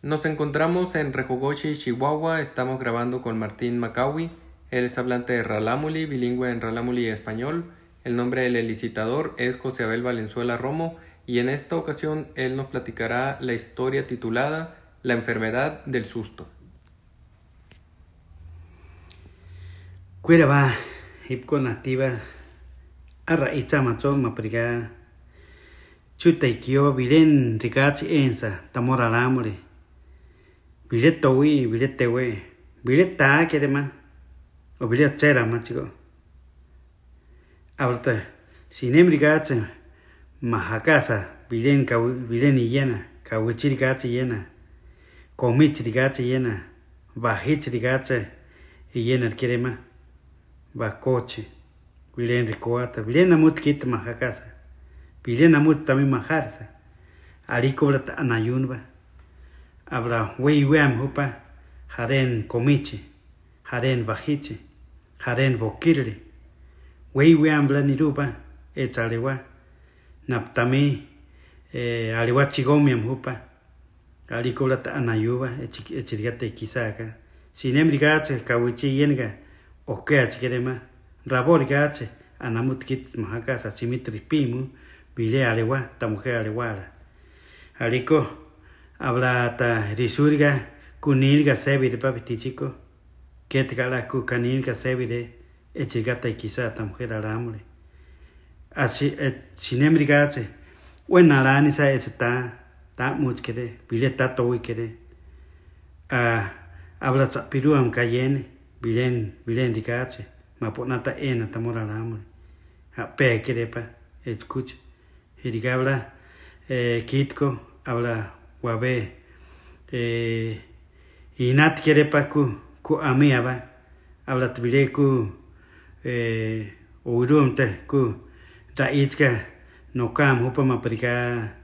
Nos encontramos en Rejogoshi, Chihuahua. Estamos grabando con Martín Macawi. Él es hablante de Ralámuri, bilingüe en Ralámuri y español. El nombre del licitador es José Abel Valenzuela Romo y en esta ocasión él nos platicará la historia titulada La enfermedad del susto. Cuera va, hipco nativa, arra itzamacho mapriga, chuta ikio bilen ricachi ensa, tamora lamore, bilet towi, bilet tewe, bilet ta querema, o bilet chera machico. Ahorita, sinem ricachi, mahakasa, bilen yena, kawichi ricachi yena, komich ricachi yena, bajich ricachi, yena querema. Va coche, bilen ricoata, bilen amut kit mahakasa, bilen amut también majarsa, alicobla anayunba, abra weiwam hupa, jaren comiche, jaren bajiche, jaren bokirle, weiwam blaniruba, echalewa, naptami, aliwa chigomiam hupa, alicobla anayuba, echirigate kisaka, sinemrigache, kawichi yenga, Okeach querema, rabor gache, anamut kit mahakasa, simitri pimu, bile alewa, ta mujer alewala. Alico, habla ta risurga, kunilga sebire papitichico, ketkala kukanilga sebire, echigata y quizá ta mujer alamule. Así, sinemri gache, buena lanisa está, ta much quere, bile tato wikere. Habla piruam cayenne. Bilen ricache, ma ponata ena tamora lamore. A pe querepa, escucha. Eriga habla kitko, habla wabe. Inat querepa ku amiaba, habla tbile ku urumte ku raitzka no cam hupa mapriga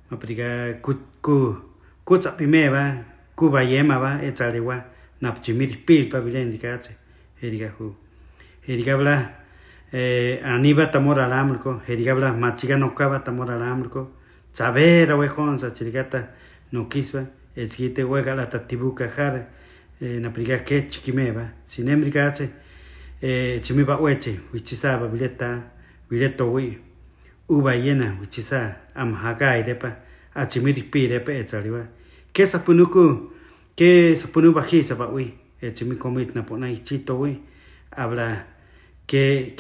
ku sapimeba, ku bayema ba, echalewa. Napchimir pilpa bilen dikache erigahu erigabla aniba tamora lamurko erigabla machiga nokaba tamora lamurko chavera wejonsa chirigata nokisba esgite wegala tatibuka jar napriga ke chikimeba sinemrikache chimiba weche wichisaba bileto wi uba yena wichisa amhagai depa achimir pirepa echaliwa ke sapunuku que se pone bajisa pa uy mi comit na pona ichito uy habla que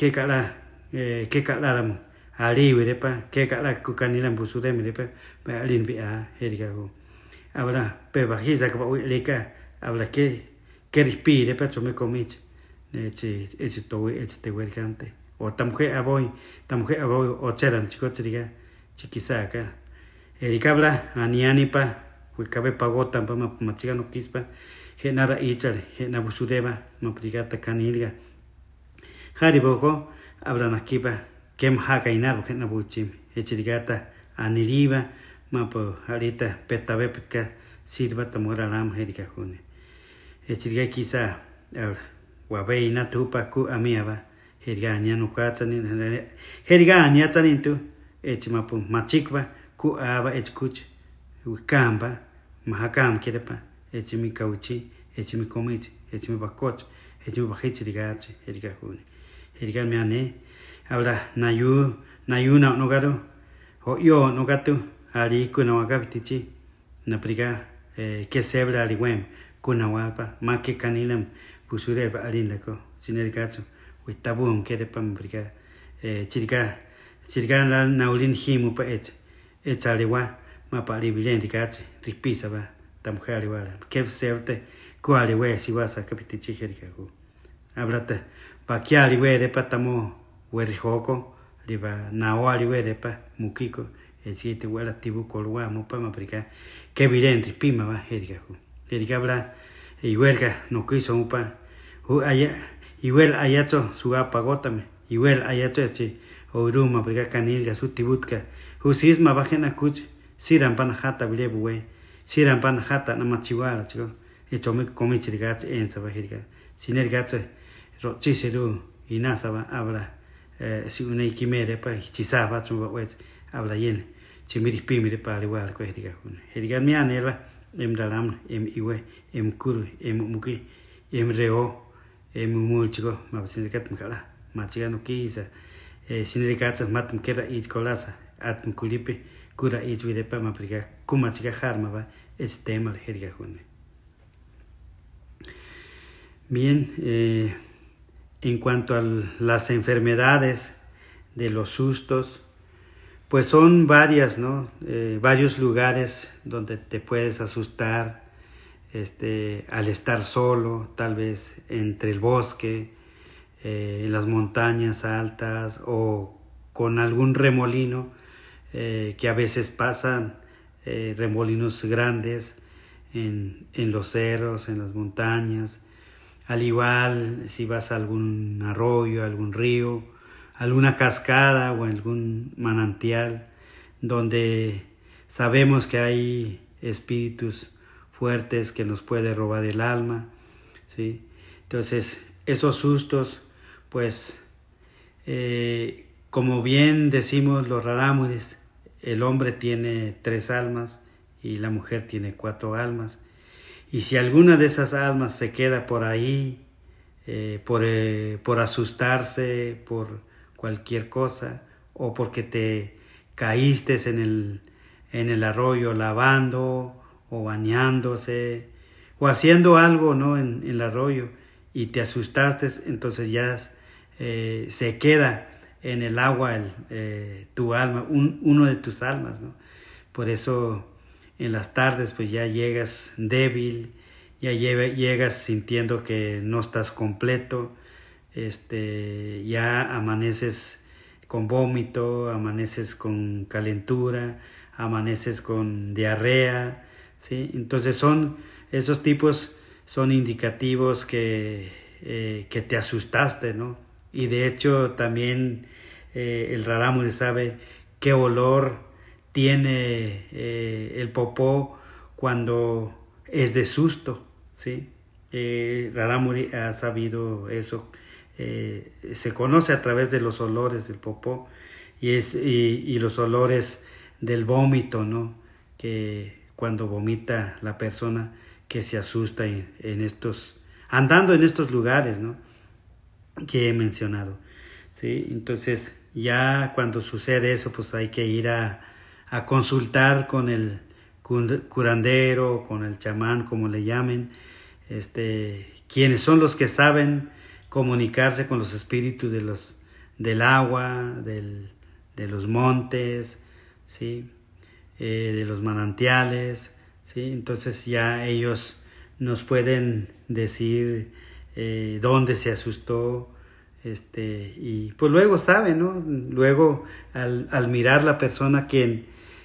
cala alibre pa que cala kukanila busude me pa alin bi a heriga go habla pe bajisa pa uy leka habla que respire pa mi comit ese to uy este werkante o tamje aboy o cheran chico chiriga chiquisaka erika habla aniani pa Cabe pagota pa machiga no kispa genara ichale gena busudeba no prigata canilga hariboko abran akiba kem haka inar gena buchim echirigata aniriba mapo harita petabepka sirva tamora lam herika june echiriga kisa wabe ina tupa ku amiaba heriga anya no katsani heriga anya tsanintu echimapu machikba ku aba echkuch ukamba mahakam kerepa echimi kauchi echimi komich echimi bakoch echimi bajich rigache erigahune erigan meane habla nayu na nogaro o yo nogatu ali kuna wakabitichi napriga que sebra aliwem kuna walpa make kanilam pusureba alindako sinergacho witabum kerepa mbriga chiriga la naulin himu pa echalewa mapali bilen dikache ripisa ba tamjali wala ke serte kuali we si wasa kapitichi herika ku hablata pakiali we de patamo werjoko liba nawali we de pa mukiko esite wala tibu kolwa mopa maprika ke bilen ripima ba herika ku herika bla iwerga no quiso upa aya iwer ayacho suga pagotame iwer ayacho chi oruma maprika kanilga sutibutka husisma bajena kuch siran panajata bilebuwe siran panajata namachiwala chico echome comichirigat en sabahirga sinergat rochiseru inasaba habla si una ikimere pa chisaba chumba wes habla yen chimiri pimire pa igual ko heriga mianerba em dalam em iwe em kuru em muki em reo em mulchigo mabsindikat mkala machiga no kisa sindikat mat mkera it kolasa at mkulipe cura it videpa mapriga kumachiga harma va es tema herga jone. Bien, en cuanto a las enfermedades de los sustos, pues son varias, ¿no? Varios lugares donde te puedes asustar, al estar solo, tal vez entre el bosque, en las montañas altas o con algún remolino que a veces pasan, remolinos grandes en los cerros, en las montañas. Al igual si vas a algún arroyo, algún río, alguna cascada o algún manantial donde sabemos que hay espíritus fuertes que nos puede robar el alma, ¿sí? Entonces esos sustos, pues como bien decimos los rarámuris, el hombre tiene 3 almas y la mujer tiene 4 almas. Y si alguna de esas almas se queda por ahí, por asustarse, por cualquier cosa, o porque te caíste en el arroyo lavando, o bañándose, o haciendo algo, ¿no? en el arroyo, y te asustaste, entonces ya se queda en el agua tu alma, uno de tus almas, ¿no? Por eso en las tardes pues ya llegas débil, ya llegas sintiendo que no estás completo, ya amaneces con vómito, amaneces con calentura, amaneces con diarrea, ¿sí? Entonces esos tipos son indicativos que te asustaste, ¿no? Y de hecho también el rarámuri sabe qué olor tiene el popó cuando es de susto, ¿sí? Rarámuri ha sabido eso, se conoce a través de los olores del popó y los olores del vómito, ¿no? Que cuando vomita la persona que se asusta andando en estos lugares, ¿no? Que he mencionado, ¿sí? Entonces ya cuando sucede eso, pues hay que ir a consultar con el curandero, con el chamán, como le llamen, quienes son los que saben comunicarse con los espíritus del agua, de los montes, ¿sí? De los manantiales, ¿sí? Entonces ya ellos nos pueden decir dónde se asustó, y pues luego saben, ¿no? Luego al mirar la persona que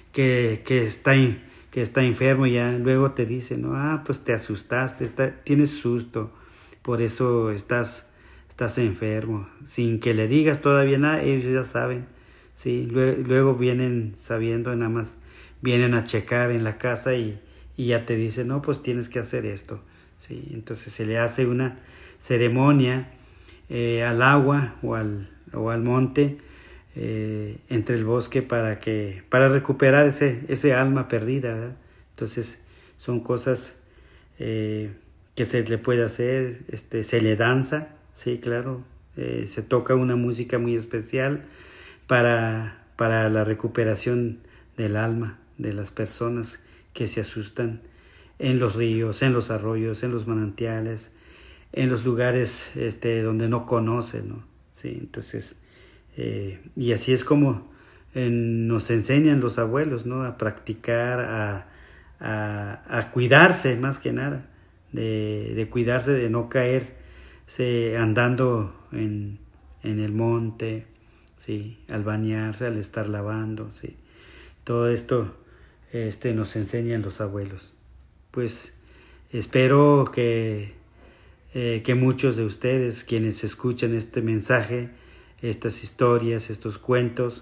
está enfermo, ya luego te dicen, ¿no? Pues te asustaste, tienes susto, por eso estás enfermo, sin que le digas todavía nada, ellos ya saben, ¿sí? Luego vienen sabiendo, nada más vienen a checar en la casa y ya te dicen, no, pues tienes que hacer esto, ¿sí? Entonces se le hace una ceremonia al agua o al monte, entre el bosque para recuperar ese alma perdida, ¿verdad? Entonces son cosas que se le puede hacer, se le danza, sí, claro, se toca una música muy especial para la recuperación del alma de las personas que se asustan en los ríos, en los arroyos, en los manantiales, en los lugares donde no conocen, ¿no? Sí, entonces y así es como nos enseñan los abuelos, ¿no? A practicar, a cuidarse más que nada, de cuidarse de no caerse andando en el monte, ¿sí? Al bañarse, al estar lavando, ¿sí? Todo esto nos enseñan los abuelos. Pues espero que muchos de ustedes, quienes escuchan este mensaje, estas historias, estos cuentos,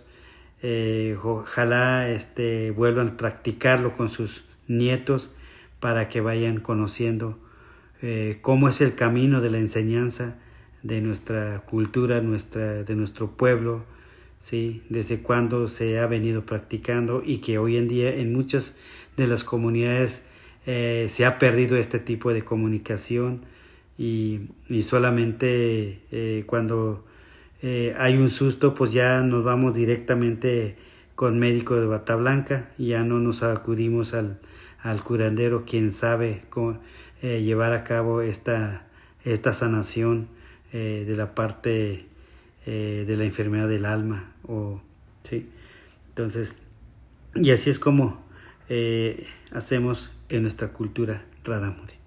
ojalá vuelvan a practicarlo con sus nietos para que vayan conociendo cómo es el camino de la enseñanza de nuestra cultura, de nuestro pueblo, ¿sí? Desde cuándo se ha venido practicando y que hoy en día en muchas de las comunidades se ha perdido este tipo de comunicación y solamente cuando hay un susto, pues ya nos vamos directamente con médico de bata blanca y ya no nos acudimos al curandero, quien sabe cómo llevar a cabo esta sanación de la parte de la enfermedad del alma. ¿Sí? Entonces, y así es como hacemos en nuestra cultura Rarámuri.